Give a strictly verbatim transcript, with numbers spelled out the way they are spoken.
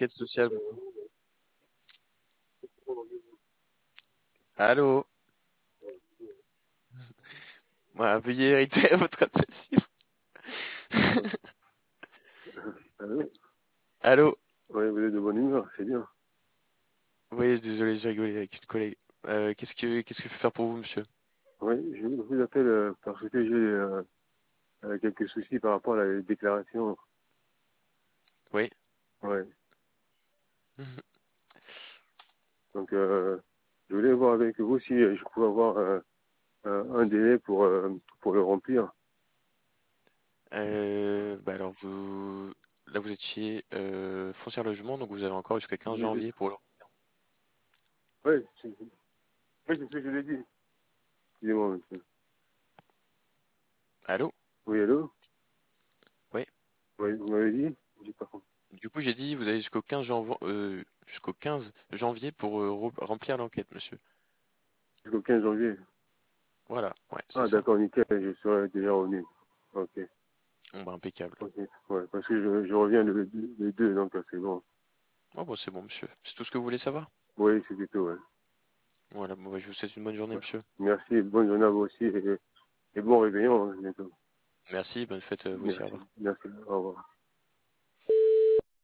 enquête sociale. Allô? Voilà, veuillez hériter à votre adresse. Allô? Allô? Ouais, vous êtes de bonne humeur, c'est bien. Oui, désolé, j'ai rigolé avec une collègue. Euh, qu'est-ce que qu'est-ce que je peux faire pour vous, monsieur? Oui, je vous appelle euh, parce que j'ai euh, euh, quelques soucis par rapport à la déclaration. Oui. Ouais. Donc, euh, je voulais voir avec vous si euh, je pouvais avoir euh, un un délai pour, euh, pour le remplir. Euh, bah alors vous, là vous étiez euh, foncière logement, donc vous avez encore jusqu'à quinze Oui, janvier pour le. ouais, c'est ouais, c'est ce que je l'ai dit. Excusez-moi, monsieur. Allô? Oui, allô? Oui. Oui, vous m'avez dit? J'ai pas compris. Du coup, j'ai dit vous avez jusqu'au quinze janvier, euh, jusqu'au quinze janvier pour euh, re- remplir l'enquête, monsieur. Jusqu'au quinze janvier. Voilà, ouais, c'est Ah, ça. d'accord, nickel, je serai déjà revenu. Ok, Bon, bah, impeccable. ok. Ouais, parce que je, je reviens le, le deux, donc euh, c'est bon. Oh, bon, c'est bon, monsieur. C'est tout ce que vous voulez savoir? Oui, c'est tout, ouais. Voilà, bon, bah, je vous souhaite une bonne journée, Ouais. monsieur. Merci, bonne journée à vous aussi et, et bon réveillon, hein, bientôt. Merci, bonne fête, euh, vous aussi, au Merci, revoir. merci, au revoir.